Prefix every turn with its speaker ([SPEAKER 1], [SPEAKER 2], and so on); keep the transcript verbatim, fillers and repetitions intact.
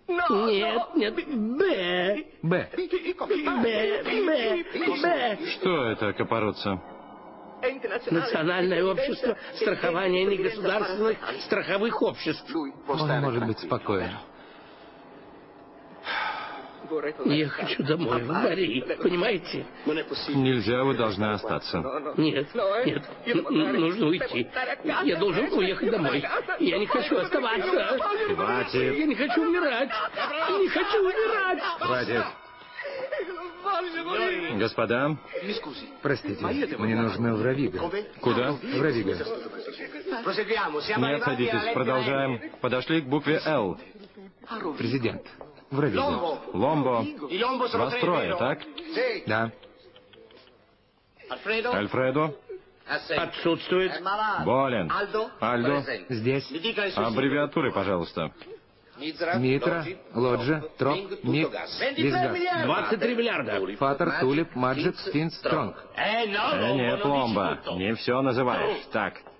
[SPEAKER 1] Нет, нет, Б.
[SPEAKER 2] Б.
[SPEAKER 1] Б, Б, Б.
[SPEAKER 3] Что это, Капоротца?
[SPEAKER 1] Национальное общество страхования негосударственных страховых обществ.
[SPEAKER 2] Он может быть спокоен.
[SPEAKER 1] Я хочу домой, в Мари, понимаете?
[SPEAKER 3] Нельзя, вы должны остаться.
[SPEAKER 1] Нет, нет, н- нужно уйти. Я должен уехать домой. Я не хочу оставаться.
[SPEAKER 3] Хватит.
[SPEAKER 1] Я не хочу умирать. Не хочу умирать.
[SPEAKER 3] Хватит. Господа,
[SPEAKER 2] Простите, мне нужно в Равиго.
[SPEAKER 3] куда?
[SPEAKER 2] В Равиго.
[SPEAKER 3] Нет, садитесь, продолжаем. Подошли к букве «Л».
[SPEAKER 2] Президент. В Равиго.
[SPEAKER 3] Ломбо. Вас трое, так?
[SPEAKER 2] Да.
[SPEAKER 3] Альфредо.
[SPEAKER 1] Отсутствует.
[SPEAKER 3] Болен. Альдо.
[SPEAKER 2] Здесь.
[SPEAKER 3] Аббревиатуры, пожалуйста.
[SPEAKER 2] Митра, Лоджа, Троп, Мик, Визгас.
[SPEAKER 1] двадцать три миллиарда.
[SPEAKER 2] Фатер, Тулип, Маджик, Финн, Стронг.
[SPEAKER 3] Э, нет, Ломбо, не все называешь. Так,